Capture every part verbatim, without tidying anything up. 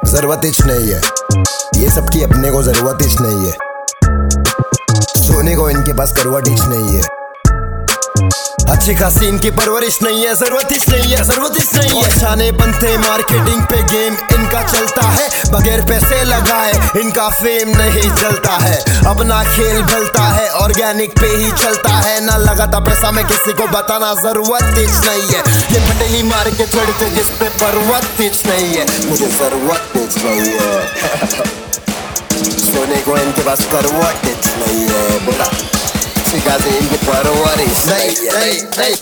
जरूरत ही नहीं है, ये सबकी अपने को जरूरत ही नहीं है। सोने को इनके पास करवट ही नहीं है। अच्छी खासी इनकी परवरिश नहीं है, जरूरत ही नहीं है, जरूरत ही नहीं है। छाने बनते मार्केटिंग पे गेम इनका चलता है, बगैर पैसे लगाए इनका फेम नहीं चलता है। अपना खेल भलता है, ऑर्गेनिक पे ही चलता है। ना लगाता पैसा में किसी को बताना जरूरत ही नहीं है। ये पटेली मार के चढ़ते जिस पे परवत ही नहीं है, मुझे जरूरत ही नहीं है। सोने को इनके पास करवट ही नहीं है, बोला शिकायत इनकी परवरिश नहीं नहीं नहीं।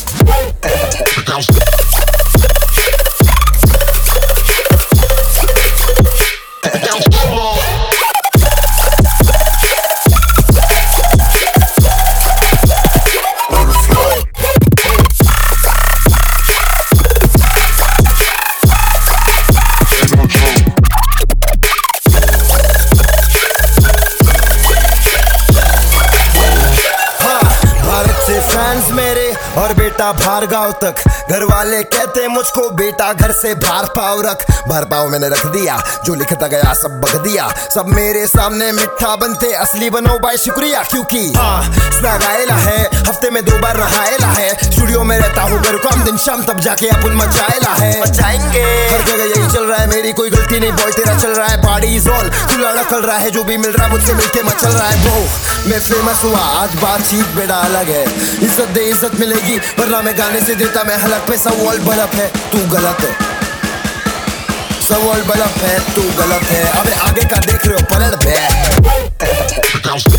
फैंस मेरे और बेटा बाहर गाँव तक, घर वाले कहते मुझको बेटा घर से बाहर पाव रख। बाहर पाव मैंने रख दिया, जो लिखता गया सब बग दिया। सब मेरे सामने मिठा बनते, असली बनो भाई शुक्रिया। क्योंकि हाँ गायला है, हफ्ते में दो बार नहायला है। स्टूडियो में रहता हूँ घर काम दिन शाम, तब जाके अपन मचाएला है। मचाएंगे हर जगह यही चल रहा है, मेरी कोई गलती नहीं बॉय तेरा चल रहा है। पार्टी जोन खुला रखल रहा है, जो भी मिल रहा है मुझसे मिलके मचल रहा है। वो मैं फेमस हुआ आज बातचीत बेटा अलग है। इज्जत दे इज्जत मिलेगी, वरना मैं गाने से देता मैं हलक पे। सब वर्ल्ड बल्ब है तू गलत है, सब वर्ल्ड बल्ब है तू गलत है। अबे आगे का देख रहे हो पलट है।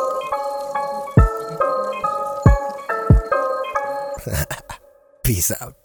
Peace out.